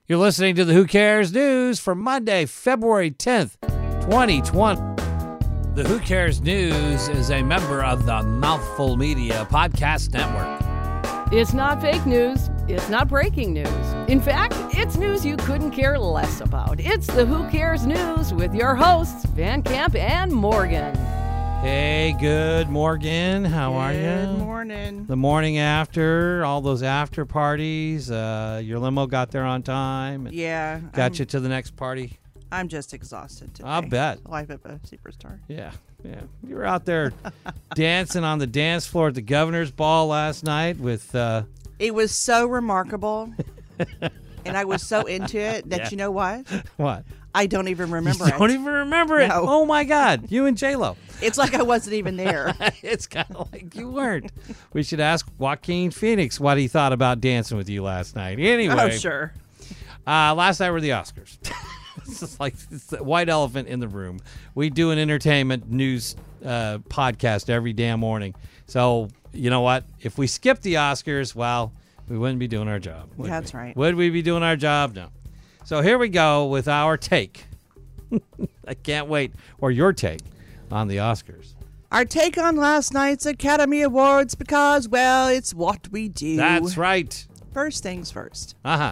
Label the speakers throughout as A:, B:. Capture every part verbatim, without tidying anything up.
A: You're listening to the Who Cares News for Monday, February tenth, twenty twenty. The Who Cares News is a member of the Mouthful Media Podcast Network.
B: It's not fake news. It's not breaking news. In fact, it's news you couldn't care less about. It's the Who Cares News with your hosts, Van Camp and Morgan.
A: Hey, good Morgan. How
C: Good
A: are you?
C: Good morning.
A: The morning after, all those after parties. Uh, your limo got there on time. And
C: Yeah.
A: got
C: I'm,
A: you to the next party.
C: I'm just exhausted today.
A: I'll bet.
C: Life of a superstar.
A: Yeah, yeah. You were out there dancing on the dance floor at the governor's ball last night with... Uh,
C: It was so remarkable, and I was so into it that
A: Yeah.
C: you know what?
A: what?
C: I don't even remember
A: You
C: it.
A: don't even remember it.
C: No.
A: Oh, my God. You and J-Lo.
C: It's like I wasn't even there.
A: It's kind of like you weren't. We should ask Joaquin Phoenix what he thought about dancing with you last night. Anyway.
C: Oh, sure.
A: Uh, last night were the Oscars. It's just like it's the white elephant in the room. We do an entertainment news uh, podcast every damn morning. So, you know what? If we skip the Oscars, well, we wouldn't be doing our job. would
C: That's
A: we?
C: right.
A: Would we be doing our job? No. So here we go with our take. I can't wait. Or your take on the Oscars.
C: Our take on last night's Academy Awards because, well, it's what we do.
A: That's right.
C: First things first.
A: Uh-huh.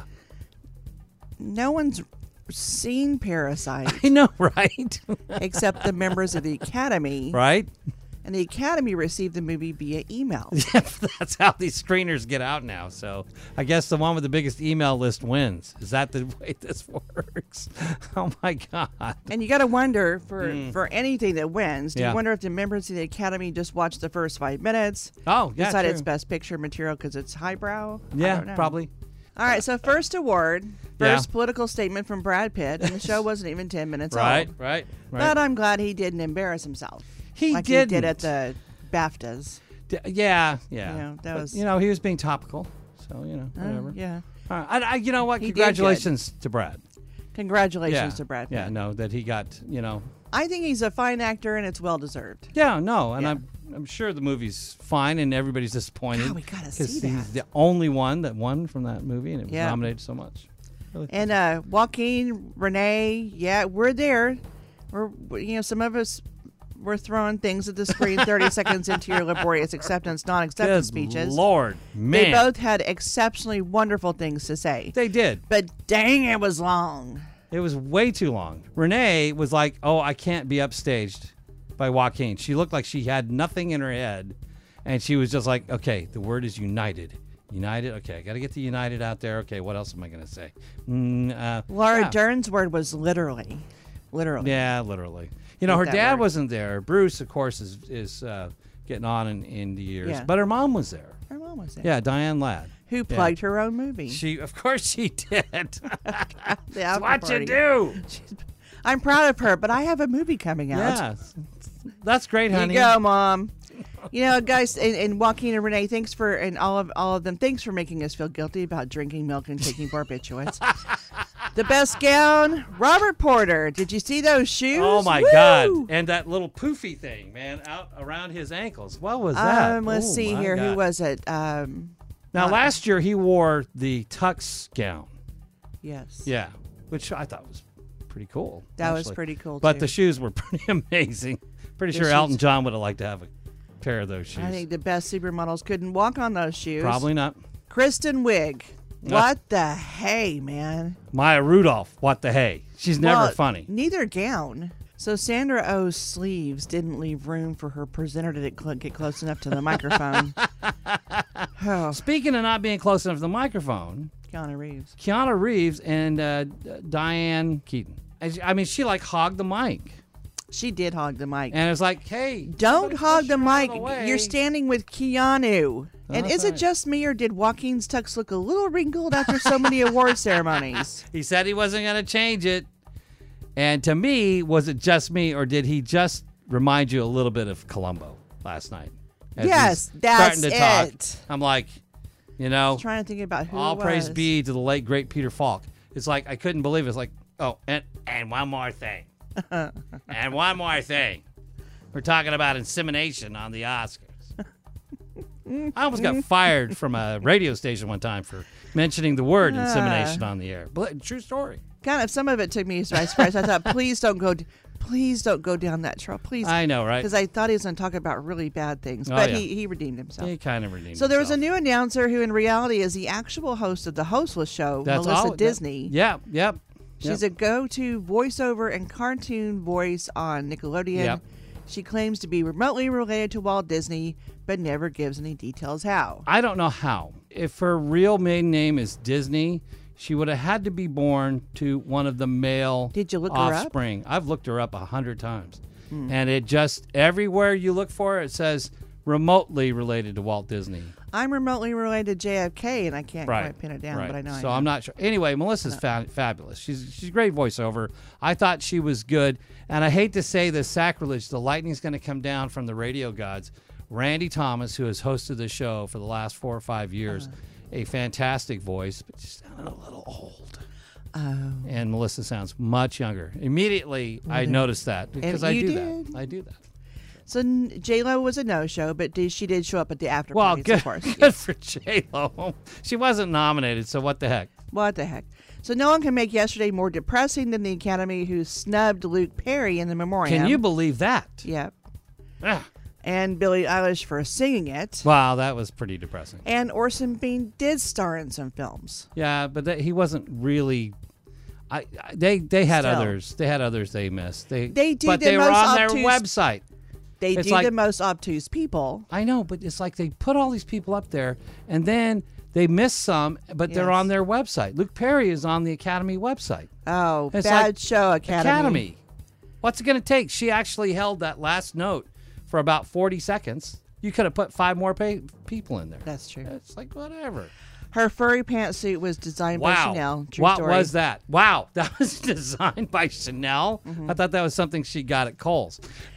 C: No one's seen Parasite
A: I know, right?
C: except the members of the Academy.
A: Right?
C: And the Academy received the movie via email.
A: Yeah, that's how these screeners get out now. So I guess the one with the biggest email list wins. Is that the way this works? Oh, my God.
C: And you got to wonder, for, for anything that wins, do
A: Yeah.
C: you wonder if the members of the Academy just watched the first five minutes,
A: Oh, yeah,
C: decided
A: true.
C: it's best picture material because it's highbrow? I
A: Yeah,
C: don't know.
A: probably.
C: All right, so first award,
A: Yeah.
C: first political statement from Brad Pitt, and the show wasn't even ten minutes
A: Right,
C: old.
A: right, right.
C: But I'm glad he didn't embarrass himself.
A: He
C: like he did
A: didn't.
C: at the BAFTAs.
A: D- yeah, yeah.
C: You know, that
A: But,
C: was-
A: you know, he was being topical. So, you know,
C: Uh,
A: whatever.
C: yeah.
A: All right. I, I, you know what?
C: He did
A: Congratulations to Brad.
C: Congratulations
A: Yeah.
C: to Brad Pitt.
A: Yeah, no, that he got, you know.
C: I think he's a fine actor, and it's well-deserved.
A: Yeah, no, and
C: Yeah.
A: I'm I'm sure the movie's fine, and everybody's disappointed.
C: God, we gotta
A: 'cause
C: see
A: he's
C: that.
A: the only one that won from that movie, and it was
C: Yeah.
A: nominated so much. Really.
C: And uh, Joaquin, Renee, yeah, we're there. We're, you know, some of us were throwing things at the screen thirty seconds into your laborious acceptance, non-acceptance
A: Good
C: speeches.
A: Lord, man.
C: They both had exceptionally wonderful things to say.
A: They did.
C: But dang, it was long.
A: It was way too long. Renee was like, oh, I can't be upstaged by Joaquin. She looked like she had nothing in her head. And she was just like, okay, the word is united. United? Okay, I got to get the united out there. Okay, what else am I going to say? Mm, uh,
C: Laura
A: yeah.
C: Dern's word was literally, literally.
A: Yeah, literally. You know,
C: Hate
A: her
C: that
A: dad
C: word.
A: wasn't there. Bruce, of course, is is uh, getting on in, in the years.
C: Yeah.
A: But her mom was there.
C: Her mom was there.
A: Yeah, Diane Ladd.
C: Who plugged her own movie.
A: She, of course she did.
C: The
A: That's
C: after
A: what
C: party.
A: you do.
C: I'm proud of her, but I have a movie coming out.
A: Yeah. That's great,
C: Here
A: honey.
C: you go, Mom. You know, guys, and, and Joaquin and Renee, thanks for, and all of all of them, thanks for making us feel guilty about drinking milk and taking barbiturates. The best gown, Robert Porter. Did you see those shoes?
A: Oh my
C: Woo!
A: God! And that little poofy thing, man, out around his ankles. What was that?
C: Um, let's
A: Oh,
C: see
A: my
C: here. Who
A: God.
C: was it? Um,
A: Now,
C: uh,
A: last year he wore the tux gown.
C: yes.
A: Yeah, which I thought was pretty cool.
C: That was
A: actually.
C: pretty cool,
A: But
C: too.
A: the shoes were pretty amazing. Pretty
C: The
A: sure Elton
C: shoes-
A: John would have liked to have a pair of those shoes.
C: I think the best supermodels couldn't walk on those shoes.
A: Probably not.
C: Kristen Wiig. What the hey, man?
A: Maya Rudolph. What the hey? She's never
C: Well,
A: funny.
C: Neither gown. So Sandra Oh's sleeves didn't leave room for her presenter to cl- get close enough to the microphone. Oh,
A: Speaking of not being close enough to the microphone,
C: Keanu Reeves.
A: Keanu Reeves and uh, Diane Keaton. As- I mean, she like hogged the mic.
C: She did hog the mic.
A: And it's like, hey,
C: Don't
A: somebody
C: hog
A: push
C: the
A: her out of
C: mic.
A: the way.
C: You're standing with Keanu. And
A: that's
C: is it
A: right.
C: just me, or did Joaquin's tux look a little wrinkled after so many award ceremonies?
A: He said he wasn't going to change it. And to me, was it just me, or did he just remind you a little bit of Columbo last night? As
C: Yes,
A: he's
C: that's
A: starting to talk.
C: it.
A: I'm like, you know,
C: Trying to think about who
A: all
C: it
A: praise
C: was.
A: be to the late, great Peter Falk. It's like, I couldn't believe it. It's like, oh, and, and one more thing. and one more thing. We're talking about insemination on the Oscars. I almost got fired from a radio station one time for mentioning the word insemination on the air. But true story.
C: Kind of, some of it took me by surprise. I thought, please don't go, please don't go down that trail, please.
A: I know, right?
C: Because I thought he was going to talk about really bad things,
A: Oh,
C: but
A: yeah.
C: he, he redeemed himself.
A: He kind of redeemed
C: So there was a
A: himself.
C: new announcer who, in reality, is the actual host of the Hostless Show,
A: That's
C: Melissa
A: all- that-
C: Disney.
A: yeah, yep.
C: She's
A: yep.
C: a go-to voiceover and cartoon voice on Nickelodeon.
A: Yep.
C: She claims to be remotely related to Walt Disney, but never gives any details how.
A: I don't know how. If her real maiden name is Disney, she would have had to be born to one of the male
C: Did you look her up?
A: offspring. I've looked her up a hundred times.
C: Hmm.
A: And it just, everywhere you look for it, it says remotely related to Walt Disney.
C: I'm remotely related to J F K, and I can't
A: Right.
C: quite pin it down,
A: right.
C: but I know I
A: So
C: am.
A: I'm not sure. Anyway, Melissa's fa- fabulous. She's she's a great voiceover. I thought she was good. And I hate to say this sacrilege, the lightning's going to come down from the radio gods. Randy Thomas, who has hosted the show for the last four or five years,
C: Uh-huh.
A: a fantastic voice, but just sounded a little old.
C: Oh.
A: And Melissa sounds much younger. Immediately, I noticed that because I
C: you
A: do
C: did.
A: that. I do that.
C: So J Lo was a no-show, but did, she did show up at the after
A: Well,
C: parties,
A: good,
C: of course.
A: good for J Lo. She wasn't nominated, so what the heck?
C: What the heck? So no one can make yesterday more depressing than the Academy, who snubbed Luke Perry in the memoriam.
A: Can you believe that?
C: Yep.
A: Ah,
C: And Billie Eilish for singing it.
A: wow, that was pretty depressing.
C: And Orson Bean did star in some films.
A: Yeah, but that, he wasn't really. I, I they they had
C: Still.
A: others. They had others they missed. They
C: They do
A: but
C: their
A: they were
C: most
A: on their
C: obtuse-
A: website.
C: They
A: It's
C: do
A: like-
C: the most obtuse people.
A: I know, but it's like they put all these people up there, and then they miss some, but they're
C: Yes.
A: on their website. Luke Perry is on the Academy website.
C: Oh,
A: It's
C: bad
A: like
C: show, Academy.
A: Academy. What's it going to take? She actually held that last note for about forty seconds. You could have put five more pay- people in there.
C: That's true.
A: It's like whatever.
C: Her furry pantsuit was designed by
A: Wow.
C: Chanel. True
A: what
C: story.
A: was that? Wow. That was designed by Chanel?
C: Mm-hmm.
A: I thought that was something she got at Kohl's.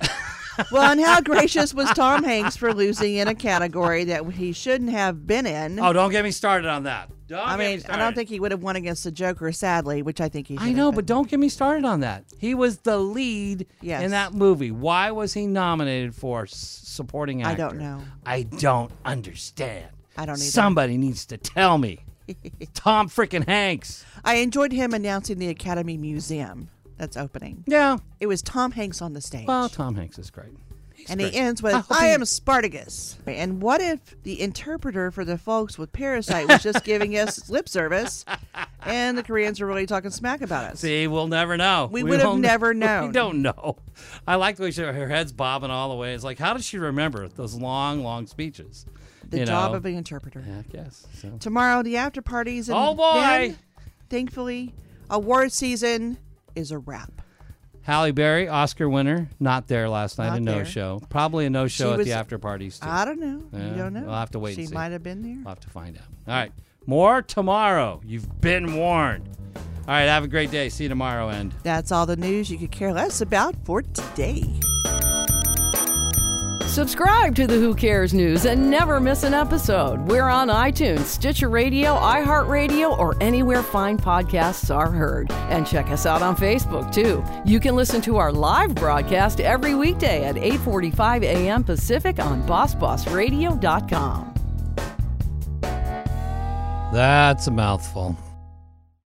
C: Well, and how gracious was Tom Hanks for losing in a category that he shouldn't have been in?
A: Oh, don't get me started on that. Don't
C: I
A: get me
C: mean, I
A: started.
C: don't think he would have won against the Joker, sadly, which I think he should
A: I
C: have,
A: know, but don't get me started on that. He was the lead
C: Yes.
A: in that movie. Why was he nominated for s- supporting
C: I
A: actor?
C: don't know.
A: I don't understand.
C: I don't either.
A: Somebody needs to tell me. Tom freaking Hanks.
C: I enjoyed him announcing the Academy Museum that's opening.
A: Yeah.
C: It was Tom Hanks on the stage.
A: Well, Tom Hanks is great. He's
C: and
A: great.
C: he ends with,
A: I hope
C: I
A: he-
C: am Spartacus. And what if the interpreter for the folks with Parasite was just giving us lip service and the Koreans are really talking smack about us?
A: See, we'll never know.
C: We would have
A: will
C: never
A: We
C: known.
A: don't know. I like the way she, her head's bobbing all the way. It's like, how does she remember those long, long speeches?
C: The
A: you
C: job
A: know?
C: of the interpreter.
A: Yeah, I guess. So.
C: Tomorrow, the after parties. And
A: Oh, boy.
C: then, thankfully, award season is a wrap.
A: Halle Berry, Oscar winner, not there last night.
C: Not
A: a
C: there.
A: no-show. Probably a no-show
C: She
A: at
C: was-
A: the after parties, too.
C: I don't know.
A: Yeah,
C: you don't know.
A: we'll have to wait
C: She
A: and see.
C: might have been there.
A: We'll have to find out. All right. More tomorrow. You've been warned. All right. Have a great day. See you tomorrow, and
C: That's all the news you could care less about for today.
B: Subscribe to the Who Cares News and never miss an episode. We're on iTunes, Stitcher Radio, iHeartRadio, or anywhere fine podcasts are heard. And check us out on Facebook, too. You can listen to our live broadcast every weekday at eight forty-five a.m. Pacific on boss boss radio dot com.
A: that's a mouthful.